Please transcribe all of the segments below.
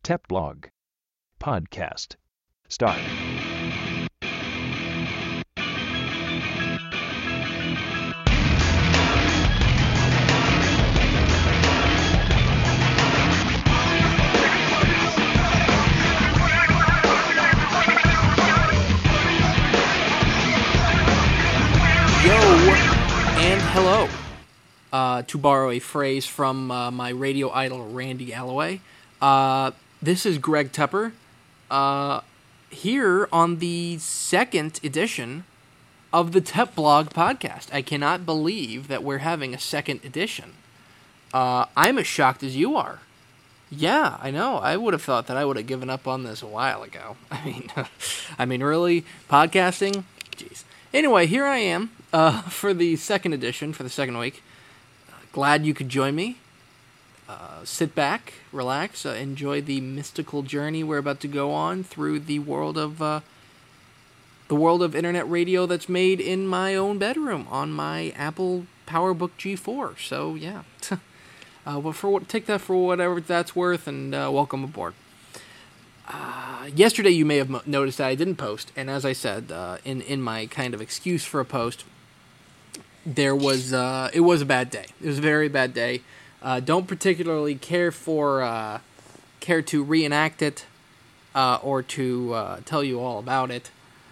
Tep Blog Podcast. Start. And hello, to borrow a phrase from my radio idol Randy Alloway. This is Greg Tepper, here on the second edition of the Tep Blog Podcast. I cannot believe that we're having a second edition. I'm as shocked as you are. Yeah, I know. I would have thought that I would have given up on this a while ago. I mean, really, podcasting? Jeez. Anyway, here I am. For the second edition, for the second week. Glad you could join me. Sit back, relax, enjoy the mystical journey we're about to go on through the world of internet radio that's made in my own bedroom on my Apple PowerBook G4. So yeah, take that for whatever that's worth, and welcome aboard. Yesterday, you may have noticed that I didn't post, and as I said, in my kind of excuse for a post. It was a bad day. It was a very bad day. Don't particularly care to reenact it, or to tell you all about it.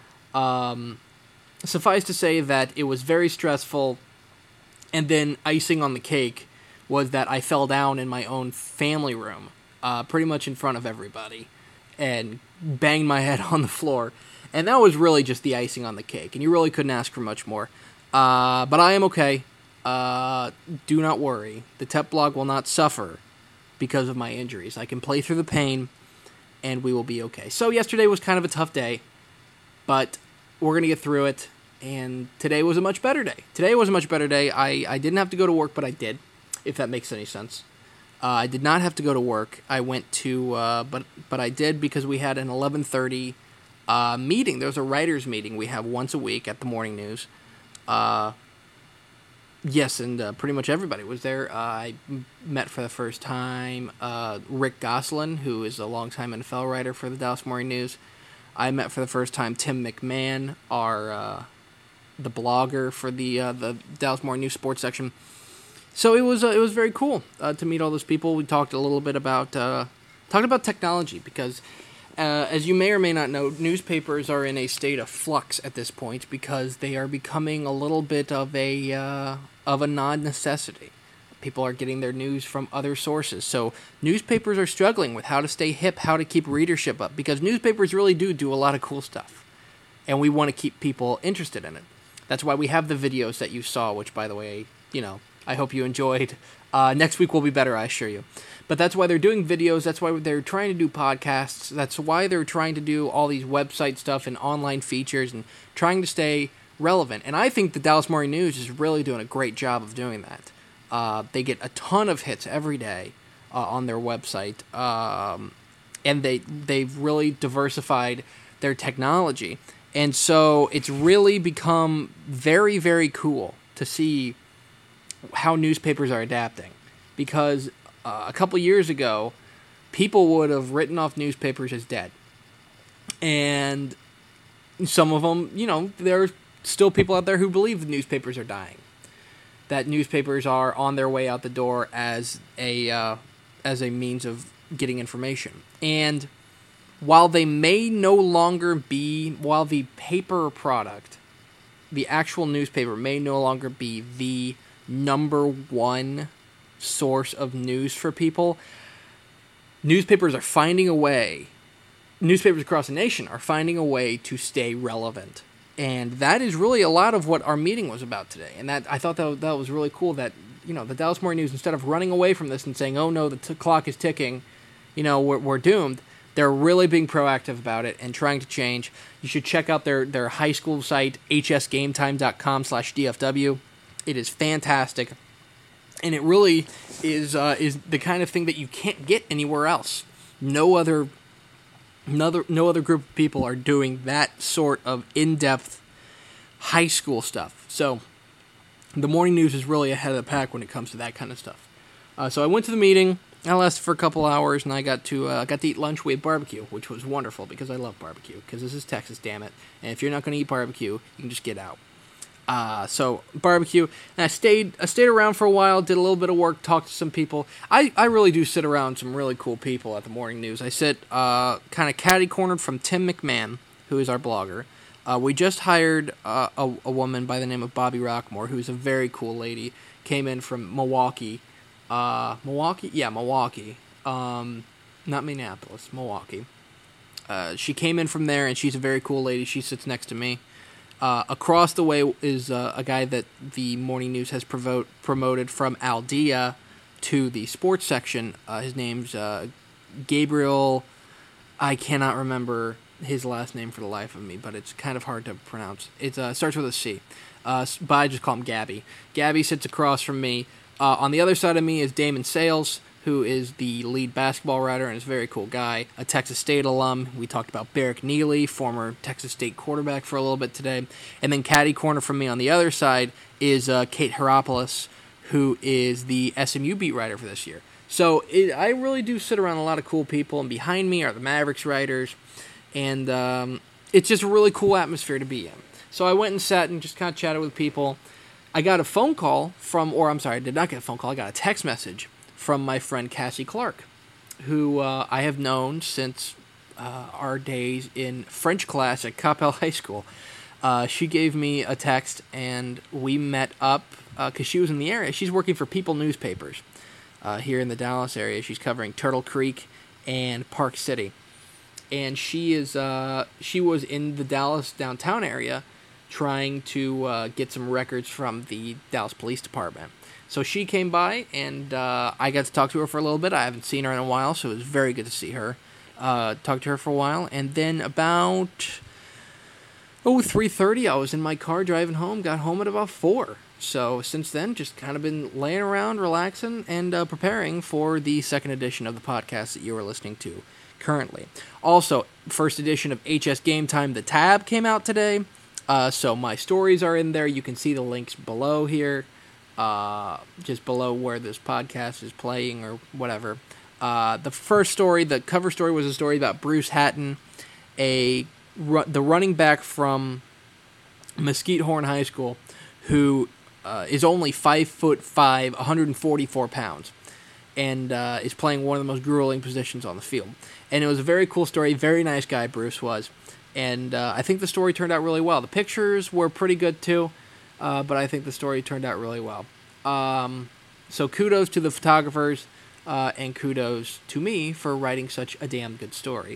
Suffice to say that it was very stressful, and then icing on the cake was that I fell down in my own family room, pretty much in front of everybody, and banged my head on the floor. And that was really just the icing on the cake, and you really couldn't ask for much more. But I am okay. Do not worry. The Tep Blog will not suffer because of my injuries. I can play through the pain, and we will be okay. So yesterday was kind of a tough day, but we're going to get through it, and today was a much better day. I didn't have to go to work, but I did, if that makes any sense. I did not have to go to work. I went to, but I did because we had an 11:30 meeting. There's a writers' meeting we have once a week at the Morning News. Yes, and pretty much everybody was there. I met for the first time Rick Gosselin, who is a longtime NFL writer for the Dallas Morning News. I met for the first time Tim McMahon, the blogger for the Dallas Morning News sports section. So it was very cool to meet all those people. We talked a little bit about technology because. As you may or may not know, newspapers are in a state of flux at this point because they are becoming a little bit of a non-necessity. People are getting their news from other sources, so newspapers are struggling with how to stay hip, how to keep readership up, because newspapers really do a lot of cool stuff, and we want to keep people interested in it. That's why we have the videos that you saw, which, by the way, I hope you enjoyed. Next week will be better, I assure you. But that's why they're doing videos, that's why they're trying to do podcasts, that's why they're trying to do all these website stuff and online features and trying to stay relevant. And I think the Dallas Morning News is really doing a great job of doing that. They get a ton of hits every day on their website, and they've really diversified their technology. And so it's really become very, very cool to see how newspapers are adapting, because a couple years ago, people would have written off newspapers as dead. And some of them, there are still people out there who believe the newspapers are dying. That newspapers are on their way out the door as a means of getting information. And while the paper product, the actual newspaper may no longer be the number one source of news for people, newspapers across the nation are finding a way to stay relevant. And that is really a lot of what our meeting was about today. And that I thought that was really cool that, the Dallas Morning News, instead of running away from this and saying, oh no, the clock is ticking, we're doomed, they're really being proactive about it and trying to change. You should check out their high school site, hsgametime.com/DFW. It is fantastic. And it really is the kind of thing that you can't get anywhere else. No other group of people are doing that sort of in-depth high school stuff. So the Morning News is really ahead of the pack when it comes to that kind of stuff. So I went to the meeting. I lasted for a couple hours, and I got to eat lunch. We had barbecue, which was wonderful because I love barbecue. Because this is Texas, damn it. And if you're not going to eat barbecue, you can just get out. So barbecue, and I stayed around for a while, did a little bit of work, talked to some people. I really do sit around some really cool people at the morning news. I sit kind of catty-cornered from Tim McMahon, who is our blogger. We just hired a woman by the name of Bobby Rockmore, who's a very cool lady. Came in from Milwaukee. Milwaukee? Yeah, Milwaukee. Not Minneapolis, Milwaukee. She came in from there, and she's a very cool lady. She sits next to me. Across the way is a guy that the Morning News has promoted from Aldea to the sports section. His name's Gabriel. I cannot remember his last name for the life of me, but it's kind of hard to pronounce. It starts with a C, but I just call him Gabby. Gabby sits across from me. On the other side of me is Damon Sales, who is the lead basketball writer and is a very cool guy, a Texas State alum. We talked about Barrick Neely, former Texas State quarterback, for a little bit today. And then catty corner from me on the other side is Kate Heropoulos, who is the SMU beat writer for this year. So I really do sit around a lot of cool people, and behind me are the Mavericks writers, and it's just a really cool atmosphere to be in. So I went and sat and just kind of chatted with people. I got a phone call I did not get a phone call, I got a text message from my friend Cassie Clark, who I have known since our days in French class at Coppell High School. She gave me a text, and we met up because she was in the area. She's working for People Newspapers here in the Dallas area. She's covering Turtle Creek and Park City. And she was in the Dallas downtown area trying to get some records from the Dallas Police Department. So she came by, and I got to talk to her for a little bit. I haven't seen her in a while, so it was very good to see her. Talked to her for a while, and then about 3:30, I was in my car driving home. Got home at about 4. So since then, just kind of been laying around, relaxing, and preparing for the second edition of the podcast that you are listening to currently. Also, first edition of HS Game Time, the tab came out today. So my stories are in there. You can see the links below here. Just below where this podcast is playing or whatever. The first story, the cover story, was a story about Bruce Hatton, the running back from Mesquite Horn High School, who is only 5'5", 144 pounds, and is playing one of the most grueling positions on the field. And it was a very cool story. Very nice guy, Bruce was. And I think the story turned out really well. The pictures were pretty good, too. But I think the story turned out really well. So kudos to the photographers, and kudos to me for writing such a damn good story.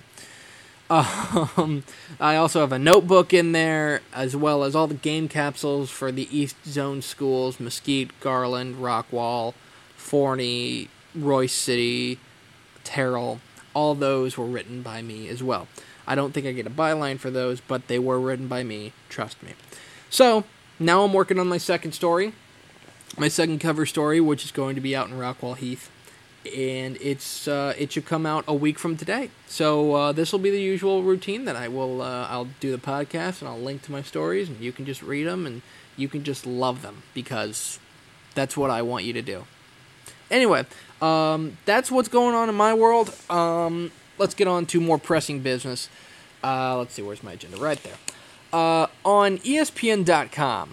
I also have a notebook in there, as well as all the game capsules for the East Zone schools: Mesquite, Garland, Rockwall, Forney, Royce City, Terrell. All those were written by me as well. I don't think I get a byline for those, but they were written by me, trust me. So, now I'm working on my second story, my second cover story, which is going to be out in Rockwall Heath, and it should come out a week from today. So this will be the usual routine that I'll do the podcast, and I'll link to my stories, and you can just read them, and you can just love them, because that's what I want you to do. Anyway, that's what's going on in my world. Let's get on to more pressing business. Let's see, where's my agenda? Right there. On ESPN.com,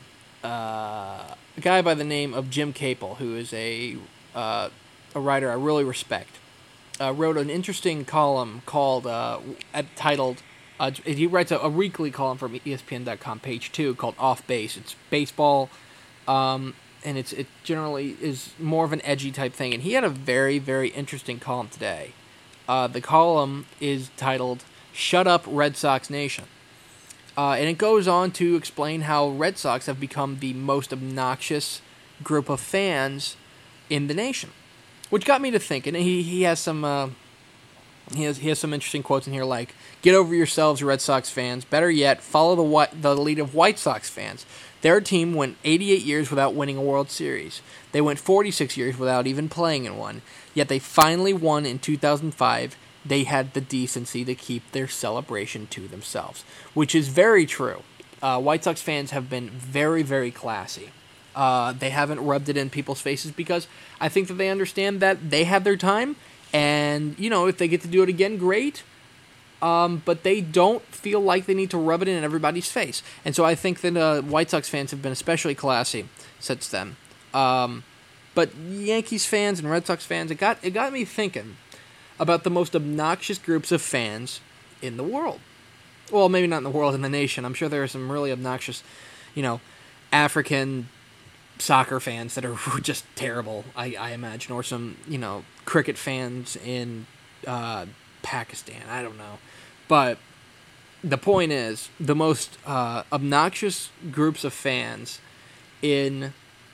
a guy by the name of Jim Capel, who is a writer I really respect, wrote an interesting column titled, he writes a weekly column from ESPN.com, page 2, called Off Base. It's baseball, and it generally is more of an edgy type thing, and he had a very, very interesting column today. The column is titled, Shut Up, Red Sox Nation. And it goes on to explain how Red Sox have become the most obnoxious group of fans in the nation. Which got me to thinking, and he has some he has some interesting quotes in here, like, "Get over yourselves, Red Sox fans. Better yet, follow the lead of White Sox fans. Their team went 88 years without winning a World Series. They went 46 years without even playing in one. Yet they finally won in 2005. They had the decency to keep their celebration to themselves," which is very true. White Sox fans have been very, very classy. They haven't rubbed it in people's faces because I think that they understand that they have their time, and, if they get to do it again, great. But they don't feel like they need to rub it in everybody's face. And so I think that White Sox fans have been especially classy since then. But Yankees fans and Red Sox fans, it got me thinking about the most obnoxious groups of fans in the world. Well, maybe not in the world, in the nation. I'm sure there are some really obnoxious, African soccer fans that are just terrible, I imagine. Or some, cricket fans in Pakistan. I don't know. But the point is, the most obnoxious groups of fans in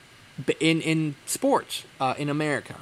sports in America.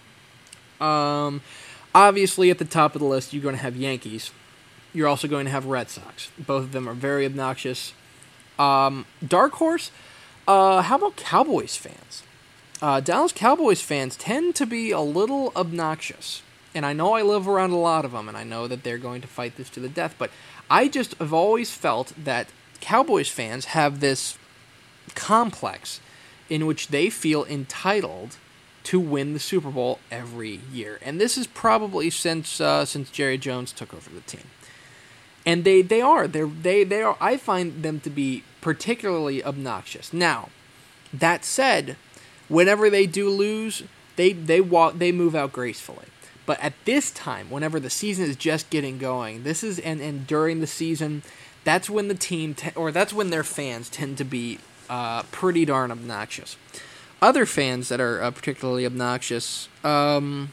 Obviously, at the top of the list, you're going to have Yankees. You're also going to have Red Sox. Both of them are very obnoxious. Dark horse, how about Cowboys fans? Dallas Cowboys fans tend to be a little obnoxious. And I know I live around a lot of them, and I know that they're going to fight this to the death, but I just have always felt that Cowboys fans have this complex in which they feel entitled to win the Super Bowl every year. And this is probably since Jerry Jones took over the team. And they are. I find them to be particularly obnoxious. Now, that said, whenever they do lose, they move out gracefully. But at this time, whenever the season is just getting going, and during the season, that's when the team that's when their fans tend to be pretty darn obnoxious. Other fans that are particularly obnoxious, Dodgers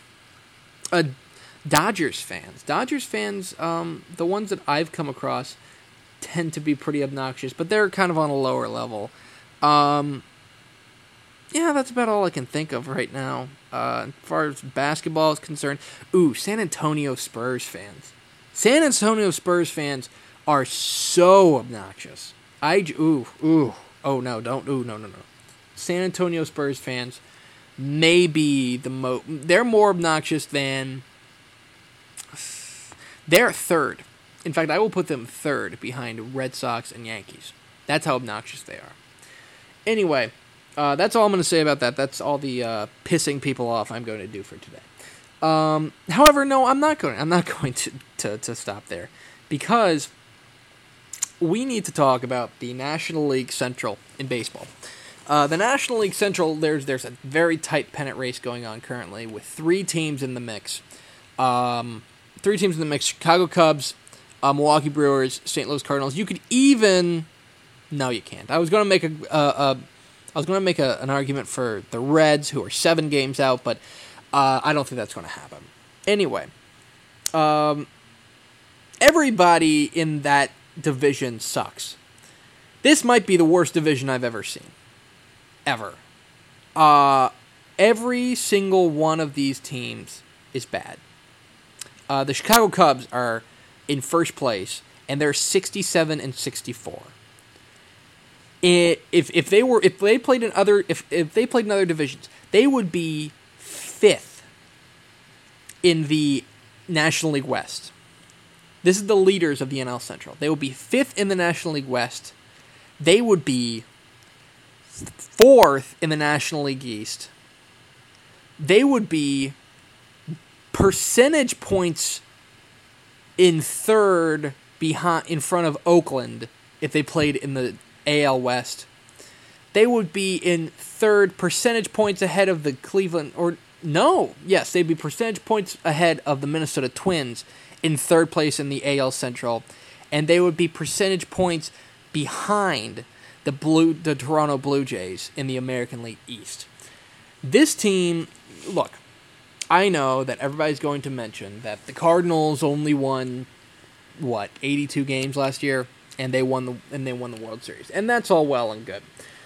fans. Dodgers fans, the ones that I've come across, tend to be pretty obnoxious, but they're kind of on a lower level. Yeah, that's about all I can think of right now. As far as basketball is concerned, San Antonio Spurs fans. San Antonio Spurs fans are so obnoxious. No. San Antonio Spurs fans may be they're more obnoxious than, they're third. In fact, I will put them third behind Red Sox and Yankees. That's how obnoxious they are. Anyway, that's all I'm going to say about that. That's all the pissing people off I'm going to do for today. However, no, I'm not going to stop there, because we need to talk about the National League Central in baseball. The National League Central, there's a very tight pennant race going on currently with three teams in the mix. Chicago Cubs, Milwaukee Brewers, St. Louis Cardinals. You could even... No, you can't. I was going to make an argument for the Reds, who are 7 games out, but I don't think that's going to happen. Anyway, everybody in that division sucks. This might be the worst division I've ever seen. Ever. Every single one of these teams is bad. The Chicago Cubs are in first place, and they're 67-64. If they played in other divisions, they would be 5th in the National League West. This is the leaders of the NL Central. They would be 5th in the National League West. They would be 4th in the National League East. They would be percentage points in 3rd in front of Oakland if they played in the AL West. They would be in 3rd, percentage points ahead of the they'd be percentage points ahead of the Minnesota Twins in 3rd place in the AL Central, and they would be percentage points behind the Toronto Blue Jays in the American League East. This team, look, I know that everybody's going to mention that the Cardinals only won 82 games last year, and they won the World Series, and that's all well and good.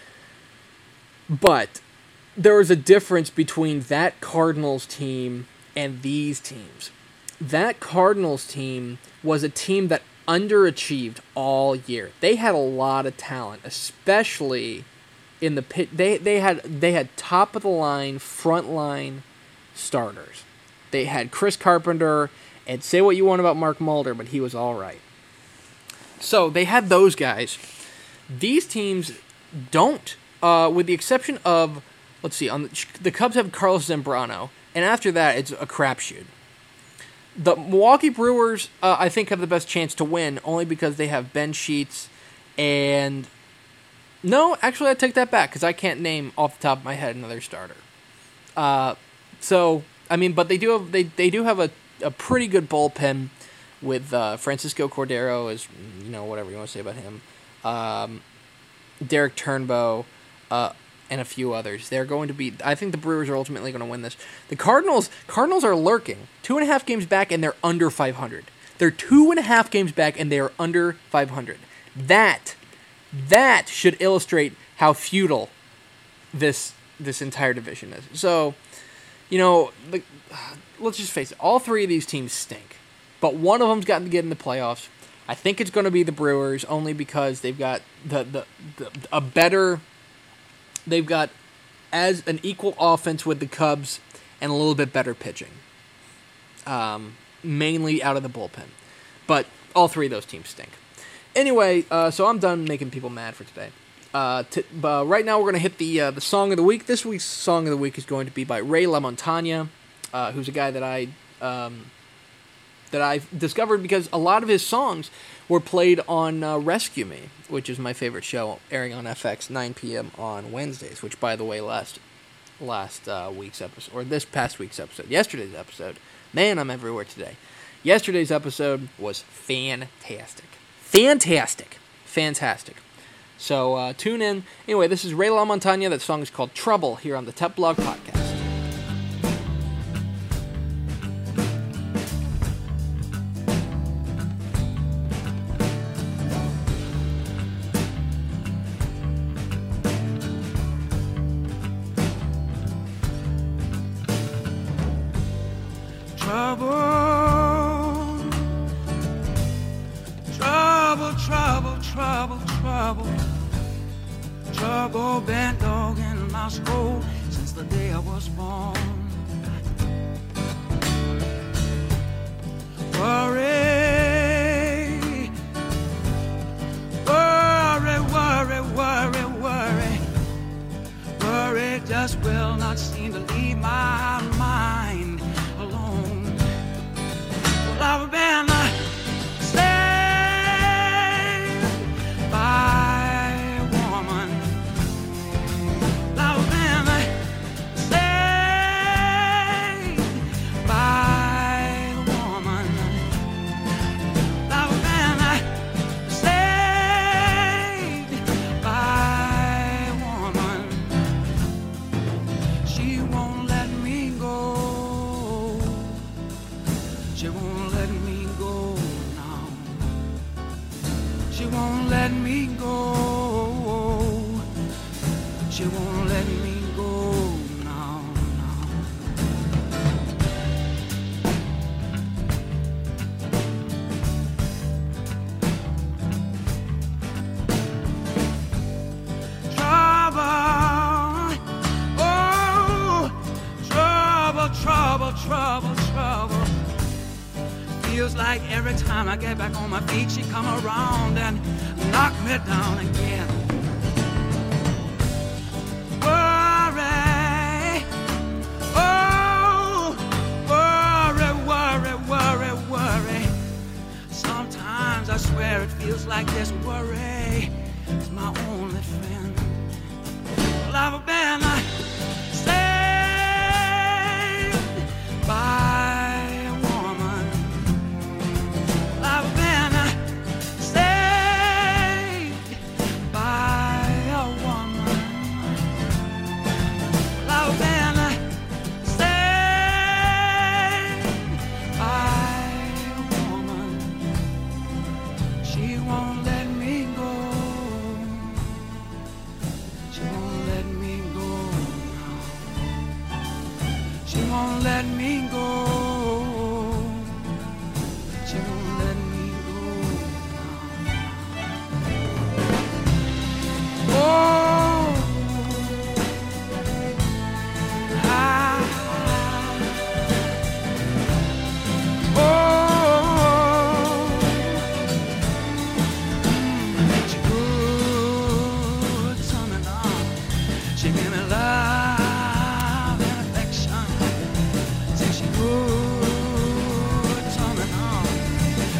But there is a difference between that Cardinals team and these teams. That Cardinals team was a team that underachieved all year. They had a lot of talent, especially in the pit. They had top of the line, front line starters. They had Chris Carpenter, and say what you want about Mark Mulder, but he was all right. So they had those guys. These teams don't with the exception of, let's see, the Cubs have Carlos Zambrano, and after that, it's a crapshoot. The Milwaukee Brewers, I think, have the best chance to win, only because they have Ben Sheets and... No, actually, I take that back, because I can't name off the top of my head another starter. But they do have a pretty good bullpen with Francisco Cordero, as whatever you want to say about him, Derek Turnbow, and a few others. They're going to be. I think the Brewers are ultimately going to win this. The Cardinals are lurking 2.5 games back, and they're under 500. They're 2.5 games back, and they are under 500. That should illustrate how futile this entire division is. So, let's just face it. All three of these teams stink, but one of them's gotten to get in the playoffs. I think it's going to be the Brewers, only because they've got they've got as an equal offense with the Cubs and a little bit better pitching, mainly out of the bullpen. But all three of those teams stink. Anyway, so I'm done making people mad for today. Right now, we're going to hit the song of the week. This week's song of the week is going to be by Ray LaMontagne, who's a guy that I discovered because a lot of his songs were played on Rescue Me, which is my favorite show, airing on FX 9 p.m. on Wednesdays. Which, by the way, last week's episode, or this past week's episode, yesterday's episode. Man, I'm everywhere today. Yesterday's episode was fantastic. So tune in. Anyway, this is Ray LaMontagne. That song is called Trouble here on the Tep Blog Podcast. Trouble been dogging my soul since the day I was born. Worry, worry, worry, worry, worry. Worry just will not seem to leave my mind alone. Well, I've been saved by a woman. I've been saved by a woman. I've been saved by a woman. She won't let me go. She won't let me go now. She won't let me go. She won't let me go now, now. Trouble, oh, trouble, trouble, trouble, trouble. Feels like every time I get back on my feet, she come around and knock me down again. Worry, oh, worry, worry, worry, worry. Sometimes I swear it feels like this worry is my only friend. Well, I've been saved by a woman. I've been saved by a woman. I've been saved by a woman. She won't let me go. She won't let me go now. She won't let me go.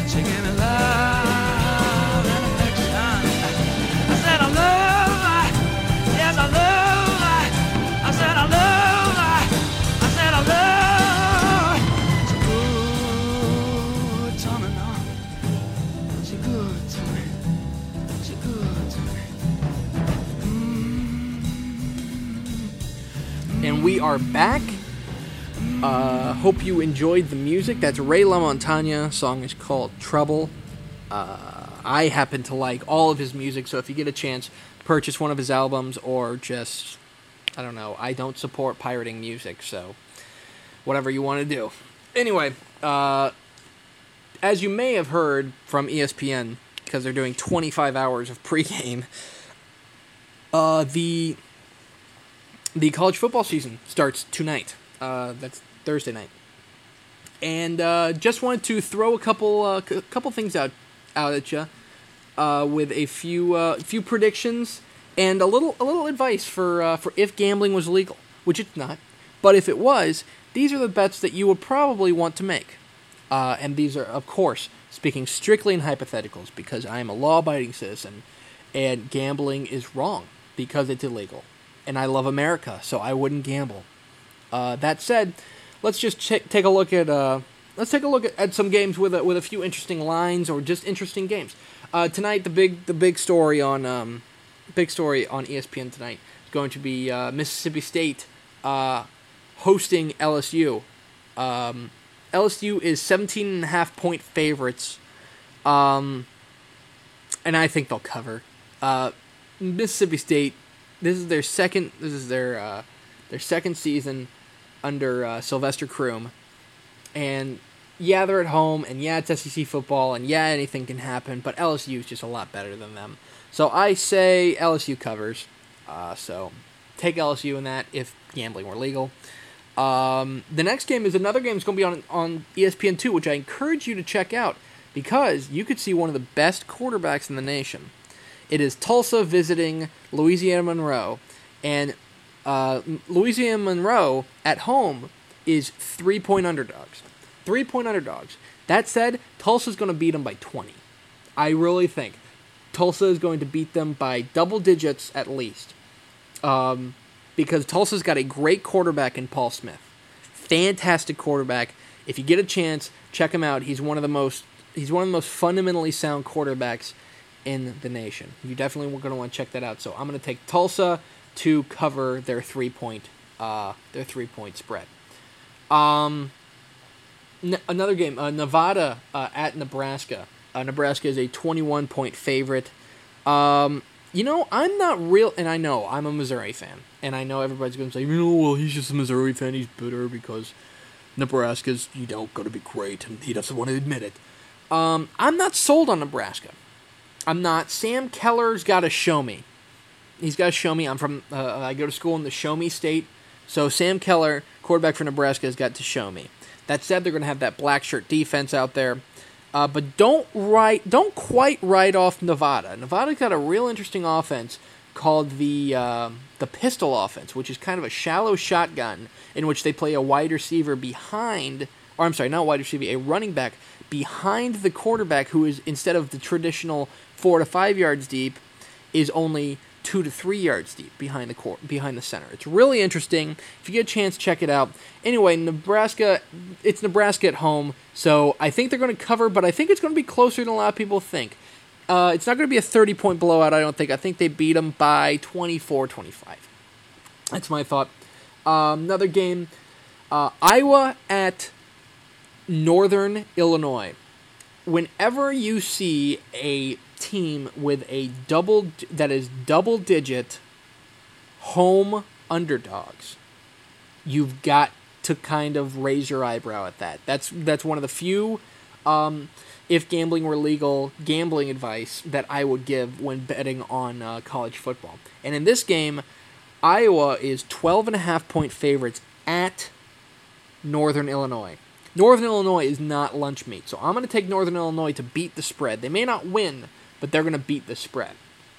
She gave me love and affection. I said I love her. Yes, I love her. I said I love her. I said I love her. She good to me now. She good to me. She good to me. And we are back. Hope you enjoyed the music. That's Ray LaMontagne. Song is called Trouble. I happen to like all of his music, so if you get a chance, purchase one of his albums, or just, I don't know, I don't support pirating music, so whatever you want to do. Anyway, as you may have heard from ESPN, because they're doing 25 hours of pregame, the college football season starts tonight. That's Thursday night. And just wanted to throw a couple things out at you with a few predictions and a little advice for if gambling was legal, which it's not. But if it was, these are the bets that you would probably want to make. And these are, of course, speaking strictly in hypotheticals, because I am a law-abiding citizen, and gambling is wrong because it's illegal. And I love America, so I wouldn't gamble. That said, let's just take a look at some games with a few interesting lines, or just interesting games. Tonight, the big story on ESPN tonight is going to be Mississippi State hosting LSU. LSU is 17.5-point favorites, and I think they'll cover. Mississippi State, this is their second season under Sylvester Croom, and yeah, they're at home, and yeah, it's SEC football, and yeah, anything can happen, but LSU is just a lot better than them. So I say LSU covers. So take LSU in that if gambling were legal. The next game is another game that's going to be on ESPN2, which I encourage you to check out, because you could see one of the best quarterbacks in the nation. It is Tulsa visiting Louisiana Monroe, and Louisiana Monroe at home is 3-point underdogs. 3-point underdogs. That said, Tulsa's going to beat them by 20. I really think Tulsa is going to beat them by double digits at least. Because Tulsa's got a great quarterback in Paul Smith. Fantastic quarterback. If you get a chance, check him out. He's one of the most fundamentally sound quarterbacks in the nation. You definitely are going to want to check that out. So I'm going to take Tulsa to cover their 3-point spread. Another game, Nevada at Nebraska. Nebraska is a 21-point favorite. I'm not real, and I know I'm a Missouri fan, and I know everybody's going to say, well, he's just a Missouri fan. He's bitter because Nebraska's, going to be great, and he doesn't want to admit it. I'm not sold on Nebraska. I'm not. Sam Keller's got to show me. He's got to show me. I'm from. I go to school in the Show Me State, so Sam Keller, quarterback for Nebraska, has got to show me. That said, they're going to have that black shirt defense out there, but don't quite write off Nevada. Nevada's got a real interesting offense called the pistol offense, which is kind of a shallow shotgun in which they play a wide receiver behind, or I'm sorry, not wide receiver, a running back behind the quarterback, who is, instead of the traditional 4 to 5 yards deep, is only 2 to 3 yards deep behind the center. It's really interesting. If you get a chance, check it out. Anyway, it's Nebraska at home, so I think they're going to cover, but I think it's going to be closer than a lot of people think. It's not going to be a 30-point blowout, I don't think. I think they beat them by 24-25. That's my thought. Another game, Iowa at Northern Illinois. Whenever you see a team with a double-digit home underdogs, you've got to kind of raise your eyebrow at that. That's one of the few, if gambling were legal, gambling advice that I would give when betting on college football. And in this game, Iowa is 12.5-point favorites at Northern Illinois. Northern Illinois is not lunch meat, so I'm going to take Northern Illinois to beat the spread. They may not win, but they're going to beat the spread.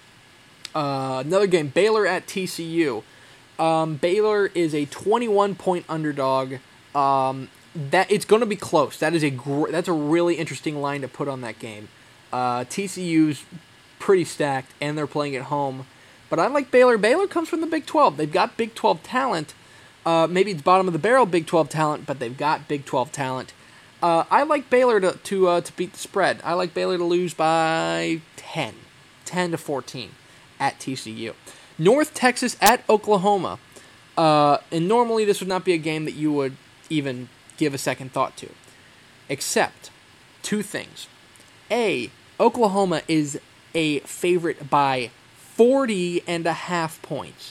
Another game, Baylor at TCU. Baylor is a 21-point underdog. that it's going to be close. That's a really interesting line to put on that game. TCU's pretty stacked, and they're playing at home. But I like Baylor. Baylor comes from the Big 12. They've got Big 12 talent. Maybe it's bottom of the barrel Big 12 talent, but they've got Big 12 talent. I like Baylor to beat the spread. I like Baylor to lose by 10 to 14 at TCU. North Texas at Oklahoma. And normally this would not be a game that you would even give a second thought to. Except two things. A, Oklahoma is a favorite by 40.5 points.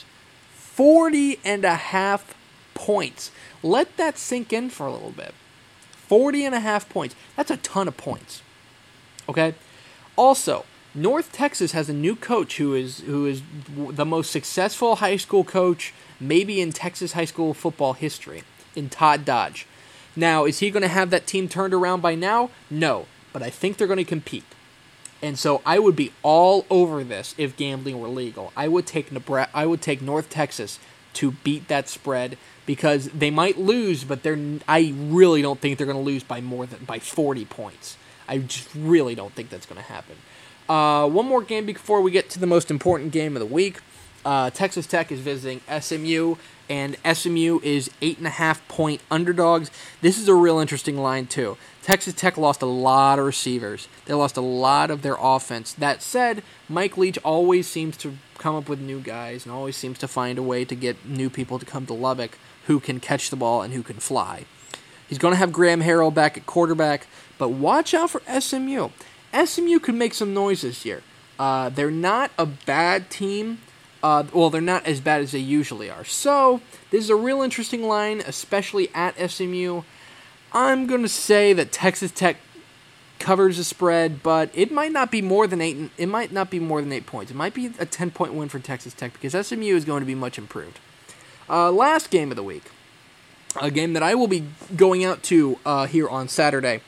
40.5 points. Let that sink in for a little bit. 40.5 points. That's a ton of points. Okay? Also, North Texas has a new coach who is the most successful high school coach maybe in Texas high school football history, in Todd Dodge. Now, is he going to have that team turned around by now? No, but I think they're going to compete. And so I would be all over this if gambling were legal. I would take North Texas to beat that spread because they might lose, but I really don't think they're going to lose by by 40 points. I just really don't think that's going to happen. One more game before we get to the most important game of the week. Texas Tech is visiting SMU, and SMU is 8.5-point underdogs. This is a real interesting line, too. Texas Tech lost a lot of receivers. They lost a lot of their offense. That said, Mike Leach always seems to come up with new guys and always seems to find a way to get new people to come to Lubbock who can catch the ball and who can fly. He's going to have Graham Harrell back at quarterback, but watch out for SMU. SMU could make some noise this year. They're not a bad team. They're not as bad as they usually are. So, this is a real interesting line, especially at SMU. I'm going to say that Texas Tech covers the spread, but it might not be more than 8. It might not be more than 8 points. It might be a 10-point win for Texas Tech because SMU is going to be much improved. Last game of the week, a game that I will be going out to here on Saturday,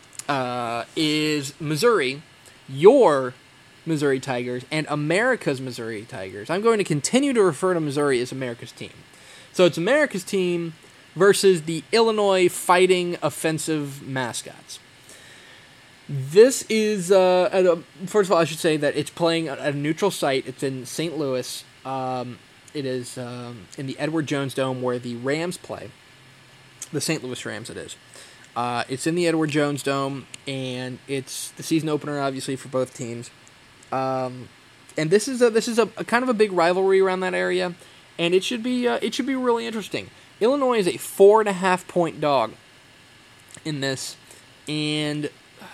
is Missouri, your Missouri Tigers, and America's Missouri Tigers. I'm going to continue to refer to Missouri as America's team. So it's America's team versus the Illinois Fighting Offensive Mascots. This is, first of all, I should say that it's playing at a neutral site. It's in St. Louis. It is in the Edward Jones Dome where the Rams play. The St. Louis Rams, it is. It's in the Edward Jones Dome, and it's the season opener, obviously, for both teams. And this is a kind of a big rivalry around that area, and it should be really interesting. Illinois is a 4.5-point dog in this, and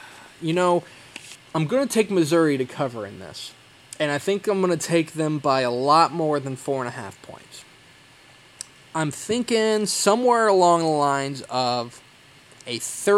I'm going to take Missouri to cover in this, and I think I'm going to take them by a lot more than 4.5 points. I'm thinking somewhere along the lines of a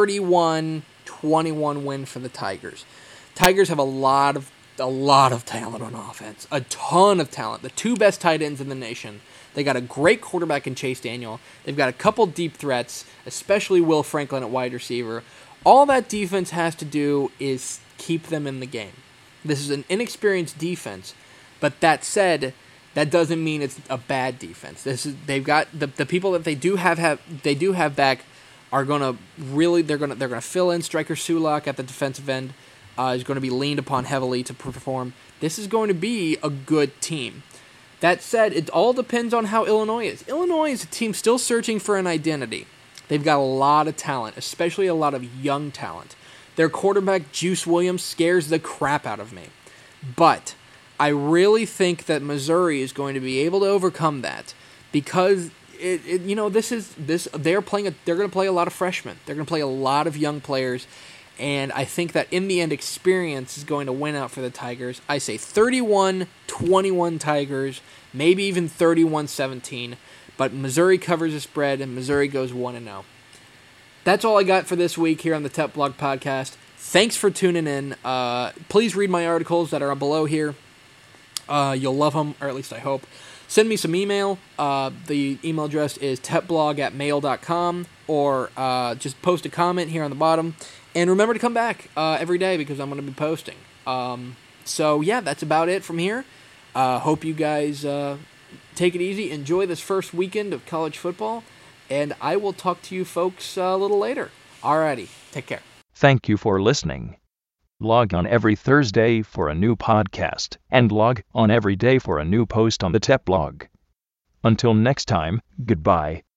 31-21 win for the Tigers. Tigers have a lot of talent on offense. A ton of talent. The two best tight ends in the nation. They got a great quarterback in Chase Daniel. They've got a couple deep threats, especially Will Franklin at wide receiver. All that defense has to do is keep them in the game. This is an inexperienced defense, but that said, that doesn't mean it's a bad defense. They've got the people that they do have back are gonna really they're gonna fill in. Striker Sulak at the defensive end is going to be leaned upon heavily to perform. This is going to be a good team. That said, it all depends on how Illinois is. Illinois is a team still searching for an identity. They've got a lot of talent, especially a lot of young talent. Their quarterback, Juice Williams, scares the crap out of me. But I really think that Missouri is going to be able to overcome that because they're going to play a lot of freshmen. They're going to play a lot of young players. And I think that in the end, experience is going to win out for the Tigers. I say 31-21 Tigers, maybe even 31-17. But Missouri covers the spread, and Missouri goes 1-0. That's all I got for this week here on the Tep Blog Podcast. Thanks for tuning in. Please read my articles that are below here. You'll love them, or at least I hope. Send me some email. The email address is tepblog@mail.com, or just post a comment here on the bottom. And remember to come back every day because I'm going to be posting. So, yeah, that's about it from here. Hope you guys take it easy. Enjoy this first weekend of college football. And I will talk to you folks a little later. Alrighty, take care. Thank you for listening. Log on every Thursday for a new podcast, and log on every day for a new post on the TEP blog. Until next time, goodbye.